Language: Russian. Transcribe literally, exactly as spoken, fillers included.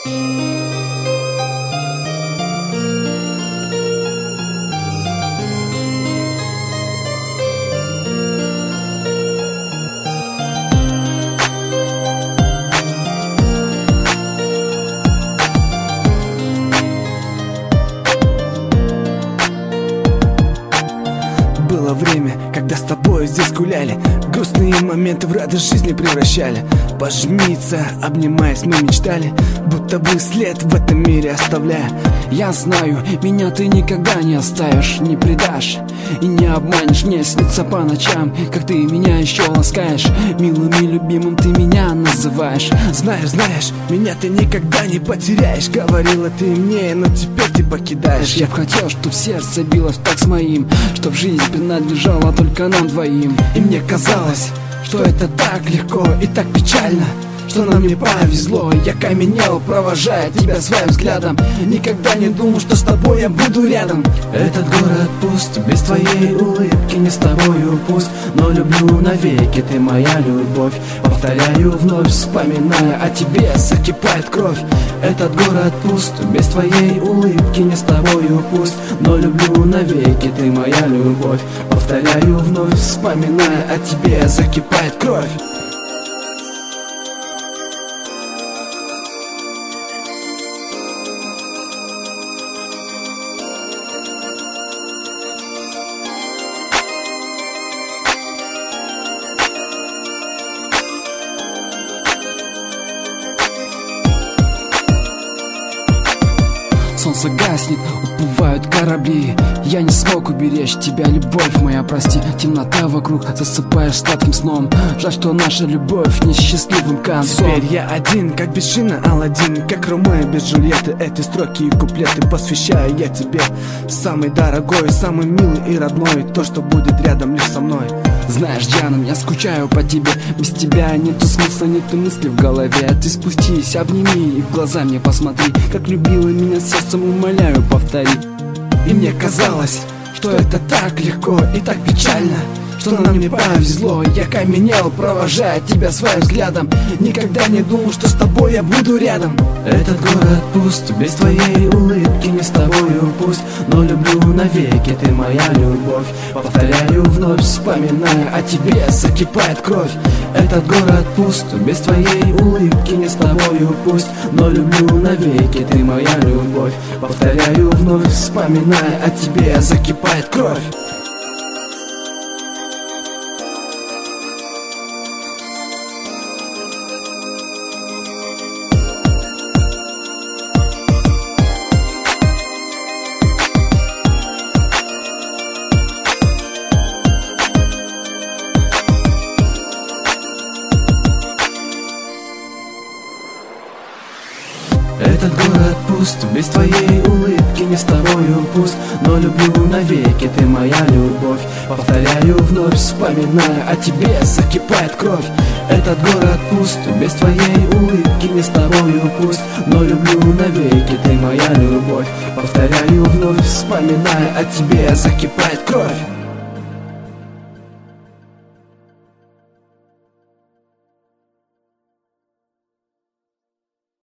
Было время, когда с тобой здесь гуляли, грустные моменты в радость жизни превращали. Пожмиться, обнимаясь, мы мечтали, будто бы след в этом мире оставляя. Я знаю, меня ты никогда не оставишь, не предашь и не обманешь. Мне снится по ночам, как ты меня еще ласкаешь, милым и любимым ты меня называешь. Знаешь, знаешь, меня ты никогда не потеряешь, говорила ты мне, но теперь ты покидаешь. Я б хотел, чтоб сердце билось так с моим, чтоб жизнь принадлежала только нам двоим. И мне казалось, что это так легко и так печально, что нам не повезло. Я каменел, провожая тебя своим взглядом. Никогда не думал, что с тобой я буду рядом. Этот город пуст, без твоей улыбки, не с тобою пуст, но люблю навеки, ты моя любовь. Повторяю вновь, вспоминая о тебе, закипает кровь. Этот город пуст, без твоей улыбки, не с тобою пуст, но люблю навеки, ты моя любовь. Повторяю вновь, вспоминая о тебе, закипает кровь. Солнце гаснет, уплывают корабли. Я не смог уберечь тебя, любовь моя, прости. Темнота вокруг, засыпаешь сладким сном. Жаль, что наша любовь не счастливым концом. Теперь я один, как без Джина Аладдин, как Ромео без Джульетты. Эти строки и куплеты посвящаю я тебе, самый дорогой, самый милый и родной, то, что будет рядом лишь со мной. Знаешь, Диана, я скучаю по тебе. Без тебя нету смысла, нету мысли в голове. Ты спустись, обними и в глаза мне посмотри, как любила меня сердцем, умоляю, повтори. И мне казалось, что это так легко и так печально, что нам не повезло. Я каменел, провожая тебя своим взглядом. Никогда не думал, что с тобой я буду рядом. Этот город пуст, без твоей улыбки, не с тобою пуст, но люблю навеки, ты моя любовь. Повторяю вновь, вспоминая о тебе, закипает кровь. Этот город пуст, без твоей улыбки, не с тобою пуст, но люблю навеки, ты моя любовь. Повторяю вновь, вспоминая о тебе, закипает кровь. Этот город пуст, без твоей улыбки, не с тобою пуст, но люблю навеки, ты моя любовь. Повторяю вновь, вспоминая о тебе, закипает кровь. Этот город пуст, без твоей улыбки, не с тобою пуст, но люблю навеки, ты моя любовь. Повторяю вновь, вспоминая о тебе, закипает кровь.